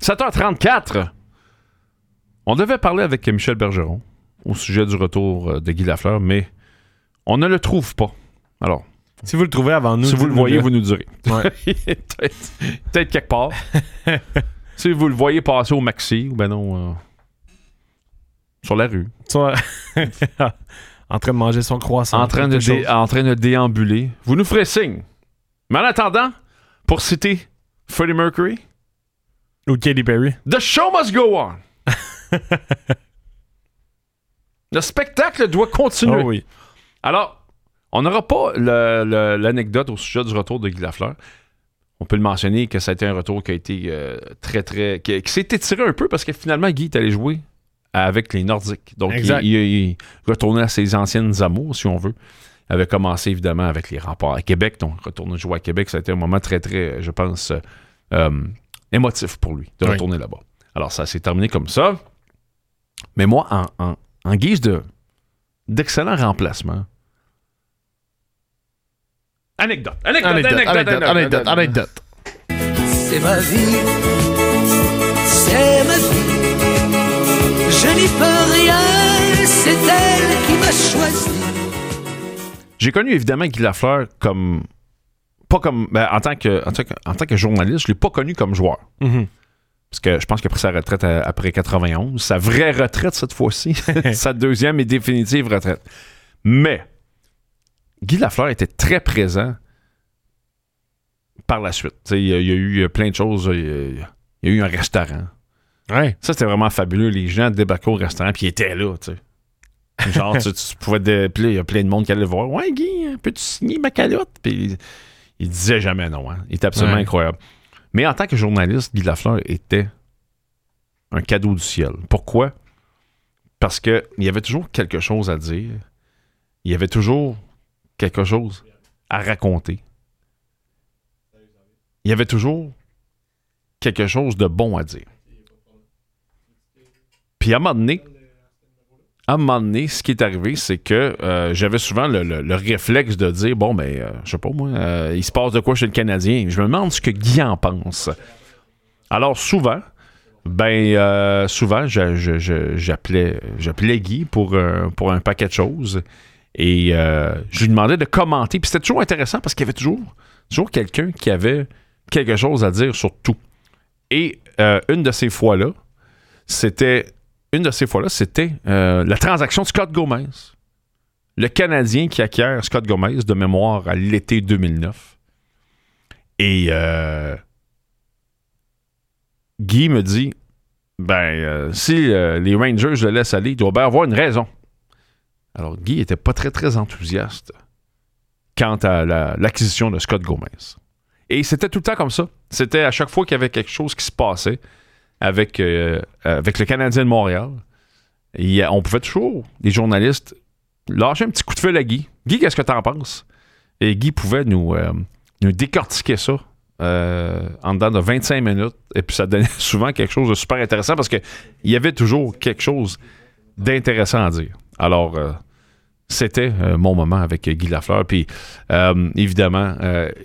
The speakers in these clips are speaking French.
7h34. On devait parler avec Michel Bergeron au sujet du retour de Guy Lafleur, mais on ne le trouve pas. Alors, si vous le trouvez avant nous, si vous le voyez, vous nous direz. Ouais. peut-être quelque part. Si vous le voyez passer au Maxi, ou ben non, sur la rue. En train de manger son croissant. En train de déambuler. Vous nous ferez signe. Mais en attendant, pour citer Freddie Mercury ou Katy Perry, The show must go on. Le spectacle doit continuer. Oh oui. Alors, on n'aura pas l'anecdote au sujet du retour de Guy Lafleur. On peut le mentionner que ça a été un retour qui a été qui s'est étiré un peu parce que finalement, Guy est allé jouer avec les Nordiques. Donc, il retournait à ses anciennes amours, si on veut. Il avait commencé, évidemment, avec les Remparts à Québec. Donc, retourner jouer à Québec, ça a été un moment très, très, je pense, émotif pour lui, de retourner là-bas. Alors, ça s'est terminé comme ça. Mais moi, en guise d'excellent remplacement, Anecdote. C'est ma vie. C'est ma vie. Je n'y peux rien. C'est elle qui m'a choisi. J'ai connu évidemment Guy Lafleur en tant que journaliste, je l'ai pas connu comme joueur. Mm-hmm. Parce que je pense qu'il a pris sa retraite après 91. Sa vraie retraite cette fois-ci. Sa deuxième et définitive retraite. Mais Guy Lafleur était très présent par la suite. Il y a eu plein de choses. Il y a eu un restaurant. Ouais. Ça, c'était vraiment fabuleux. Les gens débarquaient au restaurant puis ils étaient là. Genre, tu pouvais... Puis là, il y a plein de monde qui allait le voir. « Ouais, Guy, peux-tu signer ma calotte? » Puis il disait jamais non. Hein. Il était absolument incroyable. Mais en tant que journaliste, Guy Lafleur était un cadeau du ciel. Pourquoi? Parce qu'il y avait toujours quelque chose à dire. Il y avait toujours quelque chose à raconter. Il y avait toujours quelque chose de bon à dire. Puis à un moment donné, ce qui est arrivé, c'est que j'avais souvent le réflexe de dire, bon, ben, je sais pas moi, il se passe de quoi chez le Canadien? Je me demande ce que Guy en pense. Alors souvent, j'appelais Guy pour un paquet de choses et je lui demandais de commenter. Puis c'était toujours intéressant parce qu'il y avait toujours quelqu'un qui avait quelque chose à dire sur tout. Et une de ces fois-là, c'était la transaction de Scott Gomez. Le Canadien qui acquiert Scott Gomez de mémoire à l'été 2009. Et Guy me dit, si les Rangers le laissent aller, il doit bien avoir une raison. Alors, Guy n'était pas très, très enthousiaste quant à l'acquisition de Scott Gomez. Et c'était tout le temps comme ça. C'était à chaque fois qu'il y avait quelque chose qui se passait avec le Canadien de Montréal. On pouvait toujours, les journalistes, lâcher un petit coup de fil à Guy. Guy, qu'est-ce que t'en penses? Et Guy pouvait nous décortiquer ça en dedans de 25 minutes. Et puis ça donnait souvent quelque chose de super intéressant parce qu'il y avait toujours quelque chose d'intéressant à dire. Alors, c'était mon moment avec Guy Lafleur. Puis, évidemment,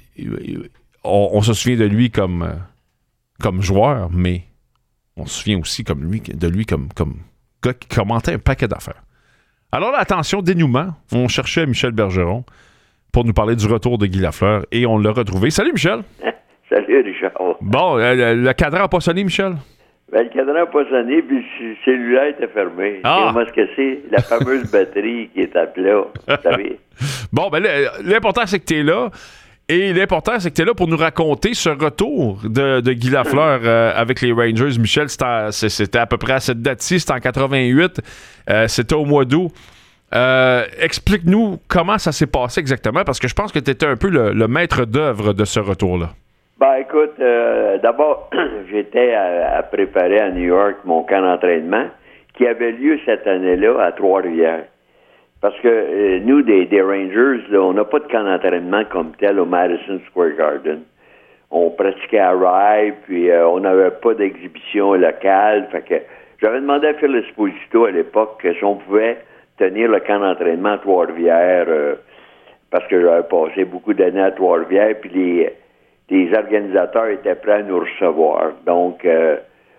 on se souvient de lui comme joueur, mais on se souvient aussi de lui comme gars qui commentait un paquet d'affaires. Alors là, attention, dénouement. On cherchait Michel Bergeron pour nous parler du retour de Guy Lafleur et on l'a retrouvé. Salut, Michel! Salut, Richard. Bon, le cadran n'a pas sonné, Michel? Le cadran n'a pas sonné, puis le cellulaire était fermé. Comment est-ce que c'est? La fameuse batterie qui est à plat, vous savez. Bon, l'important, c'est que tu es là. Et l'important, c'est que tu es là pour nous raconter ce retour de Guy Lafleur avec les Rangers. Michel, c'était à peu près à cette date-ci, c'était en 88. C'était au mois d'août. Explique-nous comment ça s'est passé exactement, parce que je pense que tu étais un peu le maître d'œuvre de ce retour-là. Écoute, d'abord, j'étais à préparer à New York mon camp d'entraînement qui avait lieu cette année-là à Trois-Rivières. Parce que nous, des Rangers, là, on n'a pas de camp d'entraînement comme tel au Madison Square Garden. On pratiquait à Rye, puis on n'avait pas d'exhibition locale. Fait que j'avais demandé à Phil Esposito à l'époque si on pouvait tenir le camp d'entraînement à Trois-Rivières, parce que j'avais passé beaucoup d'années à Trois-Rivières, puis les organisateurs étaient prêts à nous recevoir. Donc,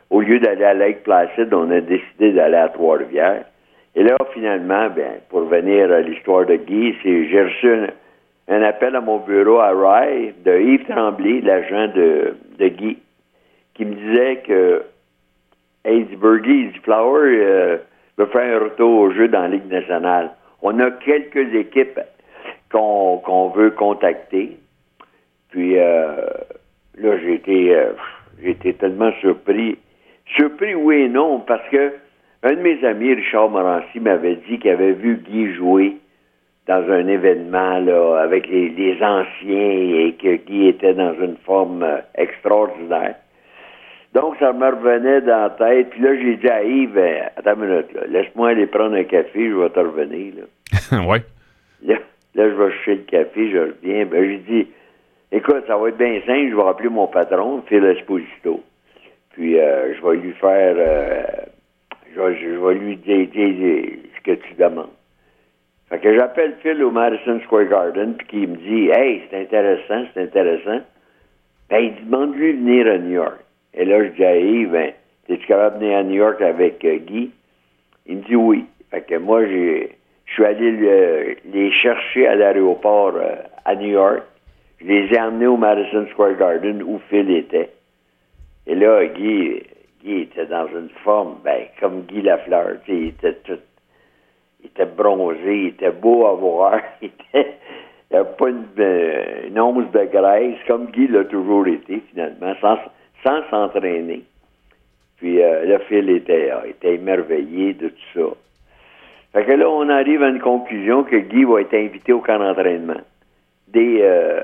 au lieu d'aller à Lake Placid, on a décidé d'aller à Trois-Rivières. Et là, finalement, pour revenir à l'histoire de Guy, j'ai reçu un appel à mon bureau à Rye de Yves Tremblay, l'agent de Guy, qui me disait que Heidsburg Flower veut faire un retour au jeu dans la Ligue nationale. On a quelques équipes qu'on veut contacter. Puis là, j'ai été tellement surpris. Surpris, oui et non, parce que un de mes amis, Richard Morancy, m'avait dit qu'il avait vu Guy jouer dans un événement là, avec les anciens et que Guy était dans une forme extraordinaire. Donc, ça me revenait dans la tête. Puis là, j'ai dit à Yves, attends une minute, là, laisse-moi aller prendre un café, je vais te revenir. Oui. Là, je vais chercher le café, je reviens. J'ai dit, écoute, ça va être bien simple, je vais rappeler mon patron, Phil Esposito. Puis, je vais lui faire, je vais lui dire ce que tu demandes. Fait que j'appelle Phil au Madison Square Garden, puis qu'il me dit, hey, c'est intéressant. Ben, il demande-lui de venir à New York. Et là, je dis à Yves, es-tu capable de venir à New York avec Guy? Il me dit oui. Fait que moi, je suis allé les chercher à l'aéroport à New York. Je les ai emmenés au Madison Square Garden où Phil était. Et là, Guy était dans une forme, comme Guy Lafleur. Il était bronzé, il était beau à voir. Il n'avait pas une once de graisse, comme Guy l'a toujours été, finalement, sans s'entraîner. Puis là, Phil était émerveillé de tout ça. Fait que là, on arrive à une conclusion que Guy va être invité au camp d'entraînement des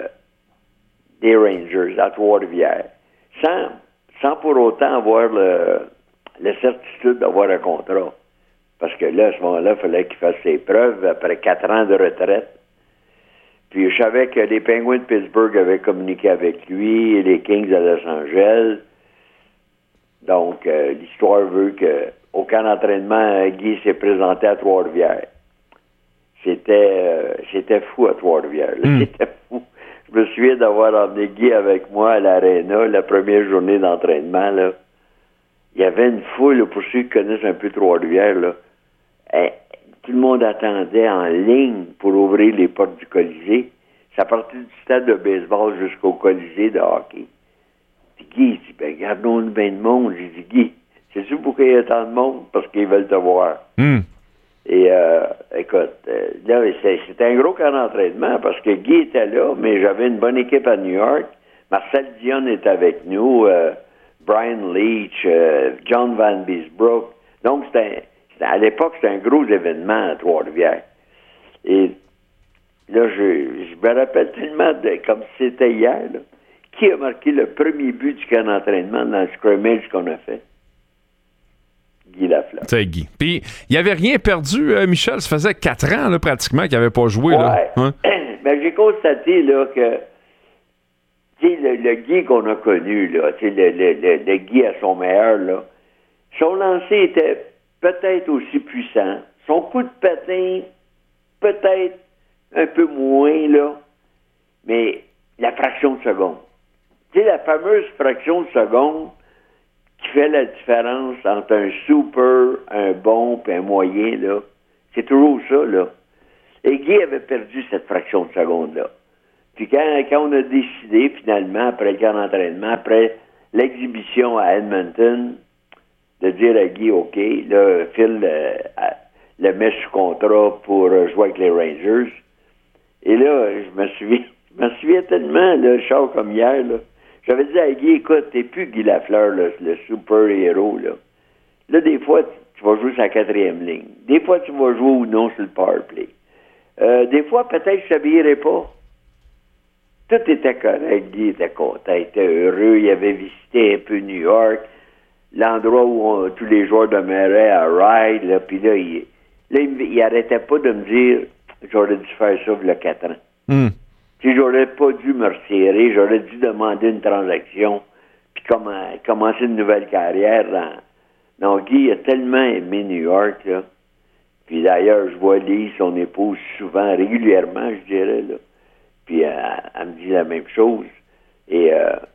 Rangers à Trois-Rivières, sans pour autant avoir la certitude d'avoir un contrat. Parce que là, à ce moment-là, il fallait qu'il fasse ses preuves après 4 ans de retraite. Puis je savais que les Penguins de Pittsburgh avaient communiqué avec lui et les Kings de Los Angeles. Donc, l'histoire veut qu'au camp d'entraînement, Guy s'est présenté à Trois-Rivières. C'était fou à Trois-Rivières. C'était fou. Je me souviens d'avoir emmené Guy avec moi à l'aréna, la première journée d'entraînement. Là. Il y avait une foule, là, pour ceux qui connaissent un peu Trois-Rivières, là. Tout le monde attendait en ligne pour ouvrir les portes du Colisée. Ça partait du stade de baseball jusqu'au Colisée de hockey. Puis Guy dit, gardons-nous bien de monde. J'ai dit, Guy, sais-tu pourquoi il y a tant de monde? Parce qu'ils veulent te voir. Et écoute, là, c'était un gros camp d'entraînement parce que Guy était là, mais j'avais une bonne équipe à New York. Marcel Dion est avec nous, Brian Leach, John Van Beesbrook. Donc, à l'époque, c'était un gros événement à Trois-Rivières. Et là, je me rappelle tellement, comme si c'était hier, là, qui a marqué le premier but du camp d'entraînement dans le scrimmage qu'on a fait? Guy Lafleur. C'est Guy. Puis, il n'avait rien perdu, Michel. Ça faisait 4 ans, là, pratiquement, qu'il n'avait pas joué. Ouais. Là. Hein? J'ai constaté là, que le Guy qu'on a connu, là, le Guy à son meilleur, là, son lancer était peut-être aussi puissant. Son coup de patin, peut-être un peu moins, là, mais la fraction de seconde. Tu sais, la fameuse fraction de seconde qui fait la différence entre un super, un bon et un moyen, là. C'est toujours ça, là. Et Guy avait perdu cette fraction de seconde-là. Puis quand on a décidé, finalement, après le camp d'entraînement, après l'exhibition à Edmonton, de dire à Guy, OK, là, Phil le met sous contrat pour jouer avec les Rangers. Et là, je me souviens tellement, là, Charles, comme hier, là. J'avais dit à Guy, écoute, t'es plus Guy Lafleur, là, le super-héros, là. Là, des fois, tu vas jouer sur la 4e ligne. Des fois, tu vas jouer ou non sur le power play. Des fois, peut-être, je t'habillerai pas. Tout était correct. Guy était content, il était heureux. Il avait visité un peu New York, l'endroit où tous les joueurs demeuraient à Ride, là. Puis là, il arrêtait pas de me dire, j'aurais dû faire ça il y a 4 ans. Si j'aurais pas dû me resserrer, j'aurais dû demander une transaction, puis commencer une nouvelle carrière. Non, Guy a tellement aimé New York, là. Puis d'ailleurs, je vois Lise, son épouse, souvent, régulièrement, je dirais, là. Puis elle me dit la même chose. Et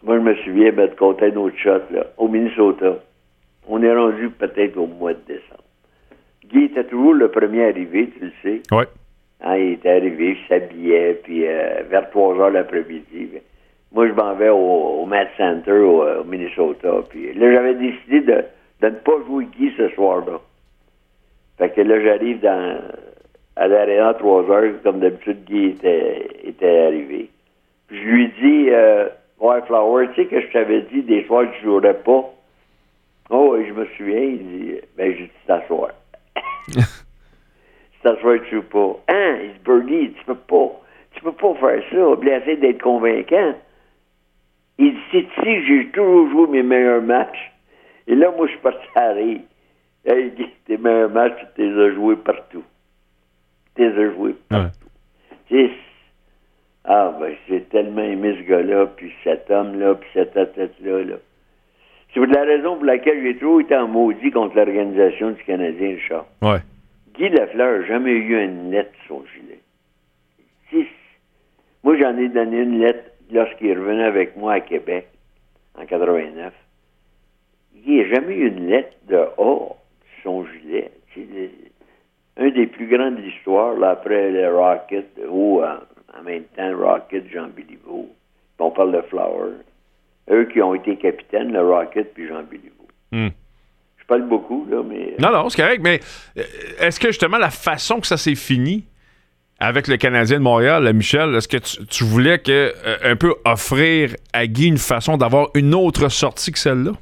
Moi, je me souviens de compter un autre shot, là, au Minnesota. On est rendu peut-être au mois de décembre. Guy était toujours le premier arrivé, tu le sais. Oui. Hein, il était arrivé, il s'habillait, puis vers 3 heures l'après-midi. Moi, je m'en vais au Met Center, au Minnesota. Puis là, j'avais décidé de ne pas jouer Guy ce soir-là. Fait que là, j'arrive à l'aréna à 3 heures, comme d'habitude, Guy était arrivé. Puis je lui dis, ouais, Flower, tu sais que je t'avais dit des soirs que je jouerais pas. Oh, et je me souviens, il dit, ben, j'ai dit, t'asseoir. T'asseoir, tu joues pas. Hein? Il dit, Bernie, tu peux pas faire ça. Il essaie d'être convaincant. Il dit, si j'ai toujours joué mes meilleurs matchs. Et là, moi, je suis parti à rire. Hey, Guy, tes meilleurs matchs, tu les as joués partout. Tu les as joués partout. Ouais. Ben, j'ai tellement aimé ce gars-là, puis cet homme-là, puis cette tête-là, là. C'est la raison pour laquelle j'ai toujours été en maudit contre l'organisation du Canadien, Richard. Ouais. Guy Lafleur n'a jamais eu une lettre sur son gilet. Moi, j'en ai donné une lettre lorsqu'il est revenu avec moi à Québec, en 89. Guy n'a jamais eu une lettre de A sur son gilet. C'est un des plus grands de l'histoire, là, après le Rocket, ou en même temps, Rocket, Jean Béliveau. On parle de Flower. Eux qui ont été capitaines, le Rocket puis Jean Béliveau. Je parle beaucoup, là, mais... Non, c'est correct, mais est-ce que justement la façon que ça s'est fini avec le Canadien de Montréal, Michel, est-ce que tu voulais un peu offrir à Guy une façon d'avoir une autre sortie que celle-là?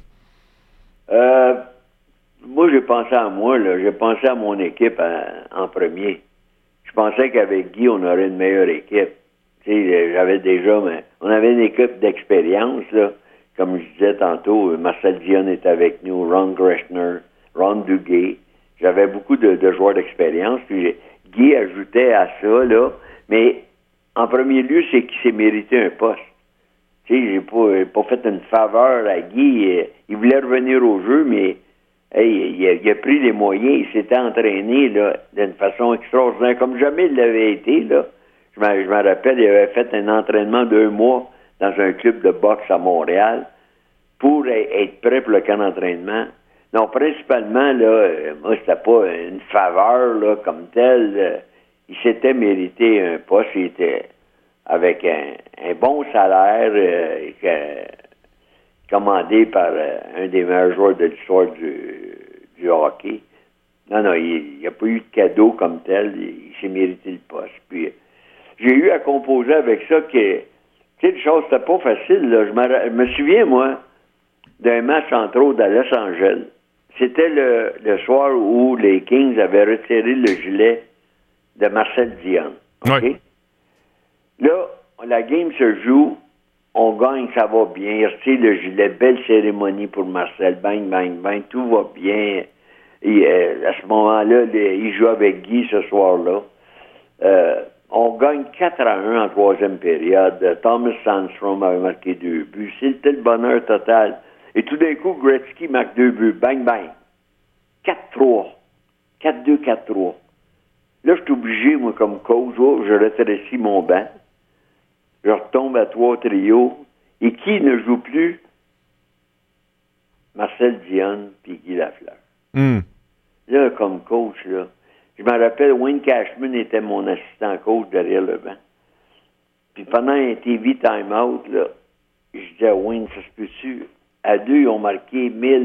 Moi, j'ai pensé à moi, là. J'ai pensé à mon équipe en premier. Je pensais qu'avec Guy, on aurait une meilleure équipe. Tu sais, on avait une équipe d'expérience, là. Comme je disais tantôt, Marcel Dionne est avec nous, Ron Greshner, Ron Duguay. J'avais beaucoup de joueurs d'expérience. Puis Guy ajoutait à ça, là. Mais en premier lieu, c'est qu'il s'est mérité un poste. Tu sais, j'ai pas fait une faveur à Guy. Il voulait revenir au jeu, mais hey, il a pris les moyens. Il s'était entraîné là d'une façon extraordinaire, comme jamais il l'avait été, là. Je me rappelle, il avait fait un entraînement d'1 mois dans un club de boxe à Montréal pour être prêt pour le camp d'entraînement. Non, principalement, là, moi, c'était pas une faveur, là, comme telle. Il s'était mérité un poste. Il était avec un bon salaire, commandé par un des meilleurs joueurs de l'histoire du hockey. Non, il n'y a pas eu de cadeau comme tel. Il s'est mérité le poste. Puis, j'ai eu à composer avec ça que, tu sais, les choses, c'était pas facile, là. Je me souviens, moi, d'un match, entre autres, à Los Angeles. C'était le soir où les Kings avaient retiré le gilet de Marcel Dionne. OK? Oui. Là, la game se joue, on gagne, ça va bien. Il retire le gilet, belle cérémonie pour Marcel. Bang, bang, bang, tout va bien. Et, à ce moment-là, il joue avec Guy ce soir-là. On gagne 4-1 en troisième période. Thomas Sandstrom avait marqué 2 buts. C'était le bonheur total. Et tout d'un coup, Gretzky marque 2 buts. Bang, bang. 4-3. 4-2, 4-3. Là, je suis obligé, moi, comme coach, je rétrécis mon banc. Je retombe à 3 trios. Et qui ne joue plus? Marcel Dionne puis Guy Lafleur. Là, comme coach, là, je me rappelle, Wayne Cashman était mon assistant coach derrière le banc. Puis pendant un TV time-out, là, je disais à Wayne, ça se peut-tu? À 2, ils ont marqué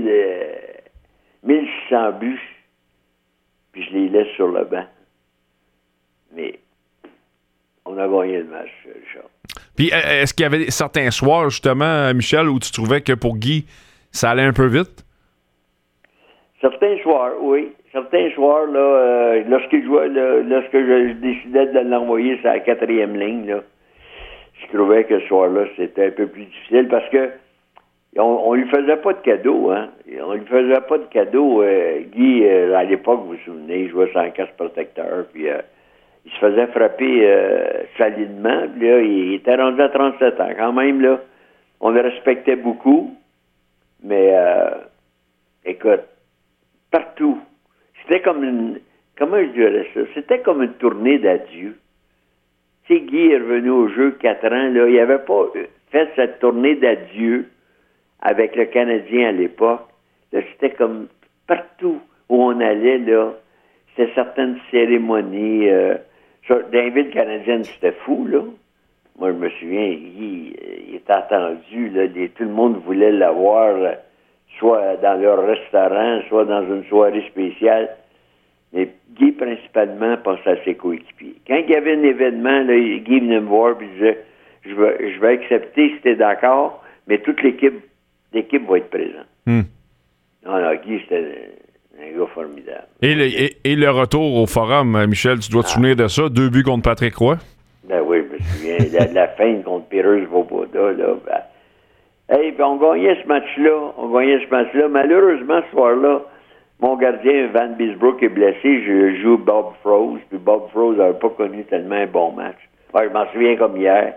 1600 buts. Puis je les laisse sur le banc. Mais on a gagné le match, Richard. Puis est-ce qu'il y avait certains soirs, justement, Michel, où tu trouvais que pour Guy, ça allait un peu vite? Certains soirs, oui. Certains soirs, là, lorsque je décidais de l'envoyer sur la 4e ligne, là, je trouvais que ce soir-là, c'était un peu plus difficile parce que on lui faisait pas de cadeau, hein. On lui faisait pas de cadeau. Guy, à l'époque, vous vous souvenez, il jouait sans casque protecteur, puis il se faisait frapper solidement, puis là, il était rendu à 37 ans. Quand même, là, on le respectait beaucoup, mais écoute, partout. C'était comme comment je dirais ça? C'était comme une tournée d'adieu. Tu sais, Guy est revenu au jeu 4 ans, là, il n'y avait pas fait cette tournée d'adieu avec le Canadien à l'époque, là, c'était comme partout où on allait, là, c'était certaines cérémonies. Dans les villes canadiennes, c'était fou, là. Moi, je me souviens, Guy, il était attendu, là, tout le monde voulait l'avoir, soit dans leur restaurant, soit dans une soirée spéciale. Mais Guy, principalement, pensait à ses coéquipiers. Quand il y avait un événement, là, Guy venait me voir et disait « Je vais accepter si tu es d'accord, mais toute l'équipe va être présente. Non, Guy, c'était un gars formidable. Et le retour au forum, Michel, tu dois te souvenir de ça? 2 buts contre Patrick Roy? Ben oui, je me souviens. la fin contre Pires Svoboda, là. Ben, on gagnait ce match-là. Malheureusement, ce soir-là, mon gardien, Van Beesbrook, est blessé. Je joue Bob Froese. Puis Bob Froese n'avait pas connu tellement un bon match. Ouais, je m'en souviens comme hier.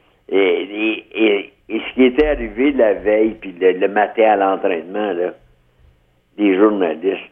Et ce qui était arrivé la veille, puis le matin à l'entraînement, là, des journalistes,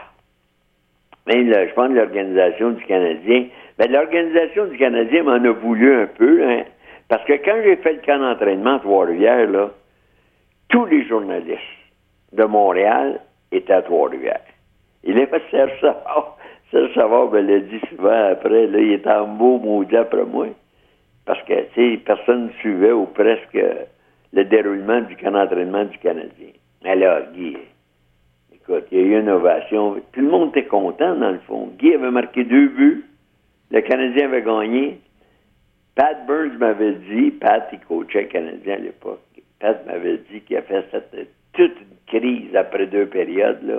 même, je pense, l'organisation du Canadien, l'organisation du Canadien m'en a voulu un peu, hein, parce que quand j'ai fait le camp d'entraînement à Trois-Rivières, là, tous les journalistes de Montréal étaient à Trois-Rivières. Il est pas Serge Savard me l'a dit souvent après, là, il était en beau maudit après moi. Parce que, tu sais, personne ne suivait ou presque le déroulement du camp d'entraînement du Canadien. Alors, Guy, écoute, il y a eu une ovation. Tout le monde était content, dans le fond. Guy avait marqué 2 buts. Le Canadien avait gagné. Pat Burns m'avait dit, Pat, il coachait le Canadien à l'époque. Pat m'avait dit qu'il a fait toute une crise après 2 périodes, là,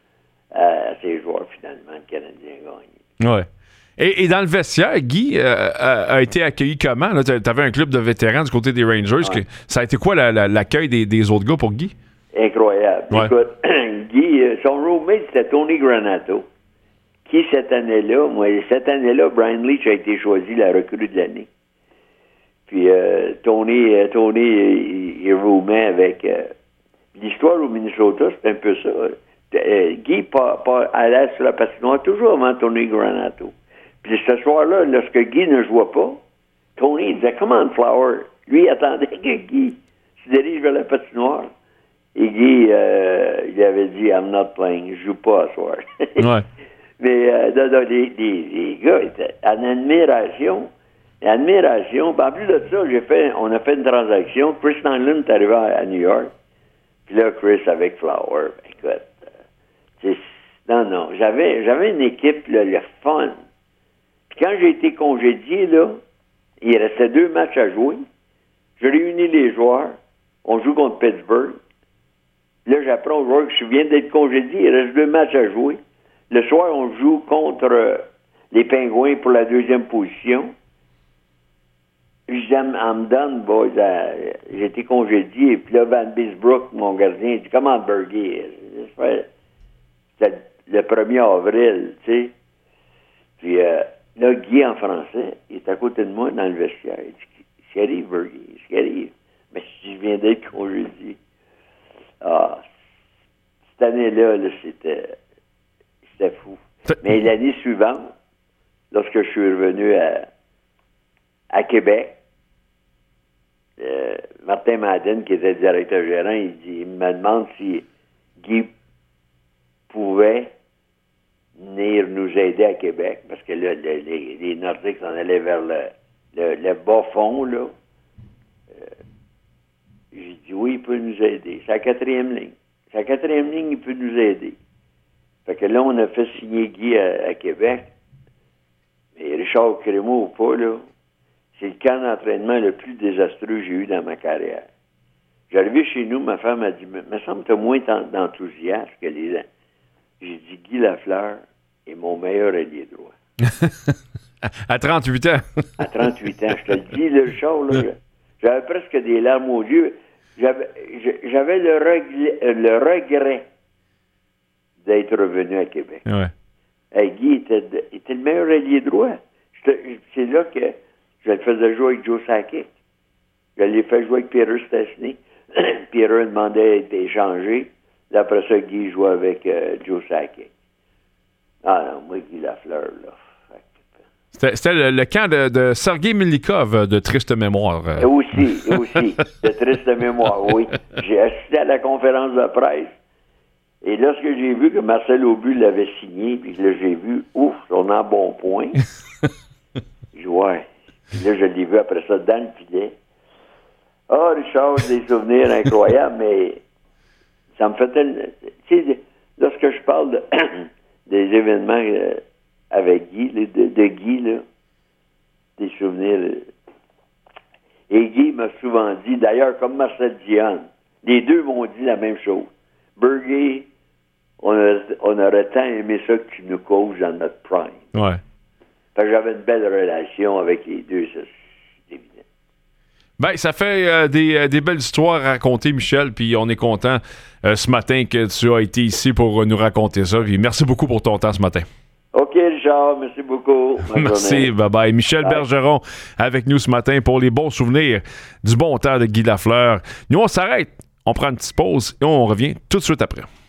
à ses joueurs, finalement, le Canadien a gagné. Ouais. Et dans le vestiaire, Guy a été accueilli comment? Tu avais un club de vétérans du côté des Rangers. Ouais. Ça a été quoi l'accueil des autres gars pour Guy? Incroyable. Ouais. Écoute, Guy, son roommate, c'était Tony Granato, qui, cette année-là, Brian Leach a été choisi la recrue de l'année. Puis Tony, il roomait avec... l'histoire au Minnesota, c'est un peu ça. Guy allait sur la patinoire toujours avant Tony Granato. Puis ce soir-là, lorsque Guy ne jouait pas, Tony disait « Come on, Flower ». Lui, il attendait que Guy se dirige vers la patinoire. Et Guy, il avait dit « I'm not playing », je joue pas ce soir. Ouais. Mais les gars étaient en admiration. En plus de ça, on a fait une transaction. Chris Nolan est arrivé à New York. Puis là, Chris avec Flower, écoute, non, j'avais une équipe, là, le fun. Puis quand j'ai été congédié, là, il restait 2 matchs à jouer. Je réunis les joueurs. On joue contre Pittsburgh. Là, j'apprends aux joueurs que je viens d'être congédié. Il reste 2 matchs à jouer. Le soir, on joue contre les Pingouins pour la 2e position. Puis I'm done, boys. J'ai été congédié. Puis là, Van Beesbrook, mon gardien, il dit « Comment Berger? » C'était le 1er avril, tu sais. Puis là, Guy, en français, il est à côté de moi dans le vestiaire. Il dit « Ce qui arrive, Berger? Ce qui arrive? » Mais je viens d'être congédié. Ah, cette année-là, là, c'était fou. Mais l'année suivante, lorsque je suis revenu à Québec, Martin Madden, qui était directeur gérant, il me demande si Guy pouvait venir nous aider à Québec, parce que là, les Nordiques s'en allaient vers le bas fond, là. J'ai dit oui, il peut nous aider. C'est la 4e ligne. C'est la 4e ligne, il peut nous aider. Fait que là, on a fait signer Guy à Québec. Mais Richard Crémeau ou pas, là, c'est le camp d'entraînement le plus désastreux que j'ai eu dans ma carrière. J'arrivais chez nous, ma femme a dit, me semble que tu as moins d'enthousiasme que les gens. J'ai dit, Guy Lafleur est mon meilleur allié droit. À 38 ans. À 38 ans, je te le dis, là, Richard, là, j'avais presque des larmes aux yeux. J'avais le regret d'être revenu à Québec. Ouais. Hey, Guy était le meilleur allié droit. C'est là que je le faisais jouer avec Joe Sakic. Je l'ai fait jouer avec Peter Stastny. Peter demandait d'être échangé. Après ça, Guy jouait avec Joe Sakic. Ah non, moi, Guy Lafleur, là. C'était le camp de Sergei Milikov de triste mémoire. Aussi, de triste mémoire, oui. J'ai assisté à la conférence de presse. Et lorsque j'ai vu que Marcel Aubu l'avait signé, puis là, j'ai vu, ouf, on a un bon point. J'ai dit, ouais. Puis là, je l'ai vu après ça dans le filet. Ah, Richard, des souvenirs incroyables, mais ça me fait tellement... Tu sais, lorsque je parle des événements avec Guy, de Guy, là, des souvenirs... Et Guy m'a souvent dit, d'ailleurs, comme Marcel Dionne, les deux m'ont dit la même chose. Berger, on aurait tant aimé ça que tu nous coaches dans notre prime. Ouais. Fait que j'avais une belle relation avec les deux, ça, c'est évident. Ben, ça fait des belles histoires à raconter, Michel, puis on est content ce matin que tu as été ici pour nous raconter ça. Puis merci beaucoup pour ton temps ce matin. OK, Richard, merci beaucoup. Merci, bye-bye. Michel Bergeron avec nous ce matin pour les bons souvenirs du bon temps de Guy Lafleur. Nous, on s'arrête, on prend une petite pause et on revient tout de suite après.